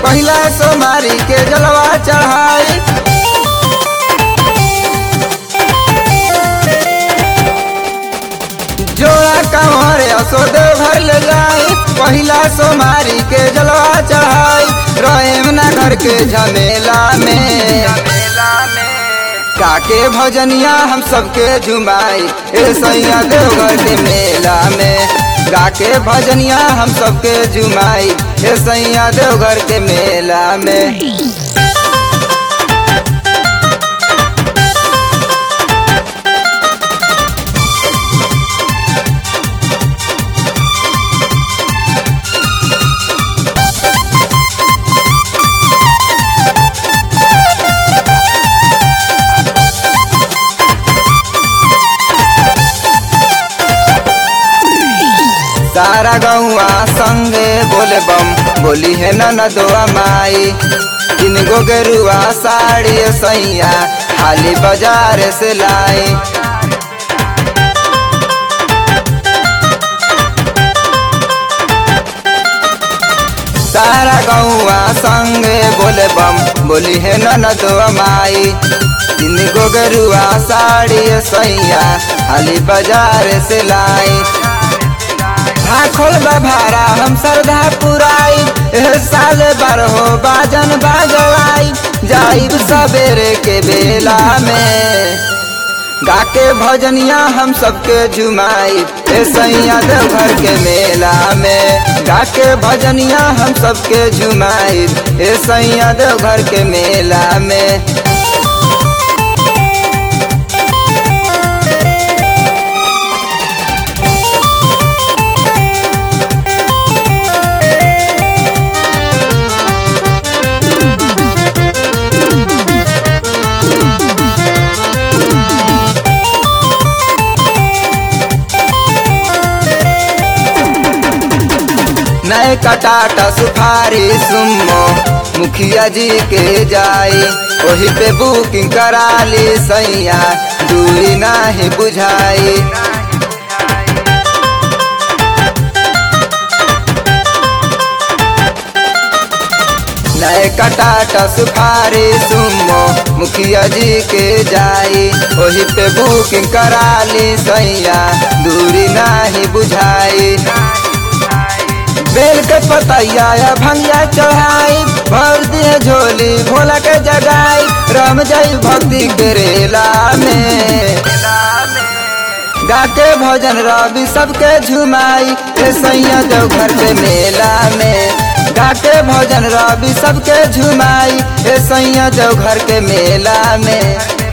पहिला सोमारी के जलवा चढ़ाई। जोड़ा कंवर असो देवघर ले जाई, पहिला सोमारी के जलवा चढ़ाई। रहेम ना घर के झमेला में, काके भजनिया हम सबके झुमाई ए सैया देवघर के मेला में। गाके भजनिया हम सबके झुमाई ए सैया देवघर के मेला में। सारा गौआ संगे बोले बम बोली है ननदोआ माई। 3 गो गेरुआ साड़ी सैया हाली बाजार से लाई। सारा गौआ संगे बोले बम बोली है ननदोआ माई। 3 गो गेरुआ साड़ी सैया हाली बाजार से लाई। खोल भारा हम श्रद्धा पुराई, साल बारहो बाजन बाजवाई। जाइब सवेरे के बेला में, गाके भजनिया हम सबके झुमाई ए सैया देवघर के मेला में। गाके भजनिया हम सबके झुमाई ए सैया देवघर के मेला में। नए कटाटा सुपारी सुमो मुखिया जी के जाई। वही पे बुकिंग करा ली सैया दूरी नाही बुझाई। नए कटाटा सुपारी सुमो मुखिया जी के जाई। वही पे बुकिंग करा ली सैया दूरी नाही बुझाई। बेल के पतैया भंगिया चढ़ाई, भर दिए झोली भोला के जगाई। रम जाई भक्ति के रेला में, गाके भजन रवि सबके झुमाई ए सैया देवघर के मेला में। गाके भजन रवि सबके झुमाई ए सैया देवघर के मेला में।